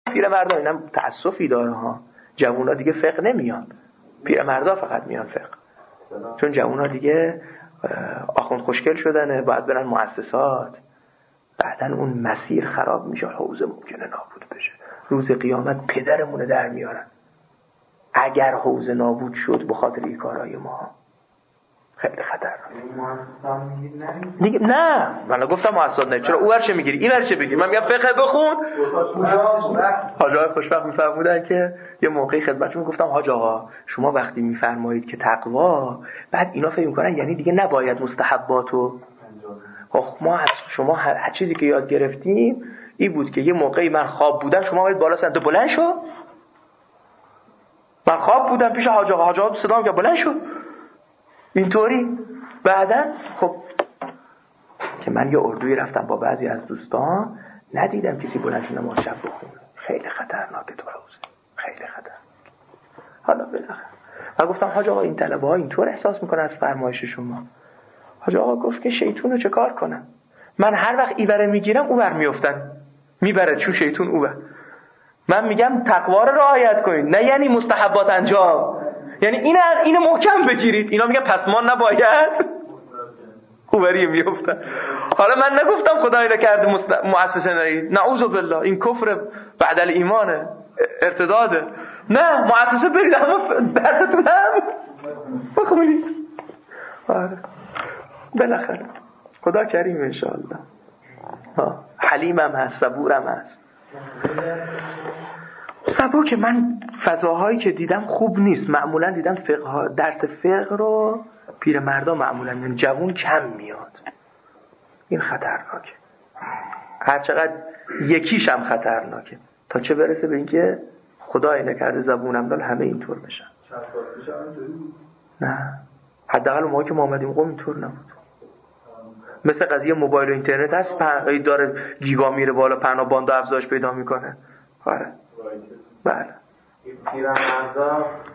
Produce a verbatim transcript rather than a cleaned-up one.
پیرمردا اینم تأسفی داره ها، جوونا دیگه فقه نمیان، پیرمردا فقط میان فقه، چون جوونا دیگه آخوند خوشگل شدنه، باید برن مؤسسات، بعدن اون مسیر خراب میشه، حوزه ممکنه نابود بشه، روز قیامت پدرمونه در میارن اگر حوزه نابود شد به خاطر این کارهای ما. خیلی خطرناکه دیگه. نه من گفتم مؤسسات نه، چرا اون ورشه میگیری این ورشه بگیر؟ من میگم فقه بخون. حاج آقا خوشبخت میفرمودن که یه موقعی خدمتشون گفتم حاج آقا شما وقتی میفرمایید که تقوا، بعد اینا فکر میکنن یعنی دیگه نباید مستحباتو. خب ما از شما هر چیزی که یاد گرفتیم این بود که یه موقعی من خواب بودم، شما باید بالا سنت بلند شو. من خواب بودم پیش حاج آقا، حاج آقا صدام که بلند شو اینطوری. بعدا خب که من یه اردوی رفتم با بعضی از دوستان، ندیدم کسی بلند شده نماز شب بخونه. خیلی خطرناکه تو روزه، خیلی خطرناک. حالا بالاخره من گفتم حاج آقا این طلبه ها اینطور احساس میکنه از فرمایش شما. حاج آقا گفت که شیطون رو چه کار کنم؟ من هر وقت ایوره میگیرم اوور میافتن، میبره چون شیطون اوور. من میگم تقوا رو رعایت کنید، نه یعنی مستحبات انجام، یعنی این اینو محکم بگیرید. اینا میگن پس ما نباید اوری میافتن. حالا من نگفتم خدا اینو کرده مؤسسه نرید، نعوذ بالله، این کفر بعد الایمانه، ارتداده. نه مؤسسه برید اما درستون هم بخونید. آره بالاخره خدا کریم انشاءالله. حلیمم هست، صبورم هست. سبا که من فضاهایی که دیدم خوب نیست. معمولا دیدم فقه درس فقه رو پیرمردا معمولا من جوون کم میاد. این خطرناکه. هر چقدر یکیش هم خطرناکه، تا چه برسه به اینکه خدای نکرده زبونم دال همه اینطور بشن. نه حداقل موقعی که ما اومدیم قوم اینطور نبود. مثل قضیه موبایل و اینترنت هست، پهنایی داره گیگا میره بالا، پهنا باند افزایش پیدا میکنه. آره بله. پیرمردا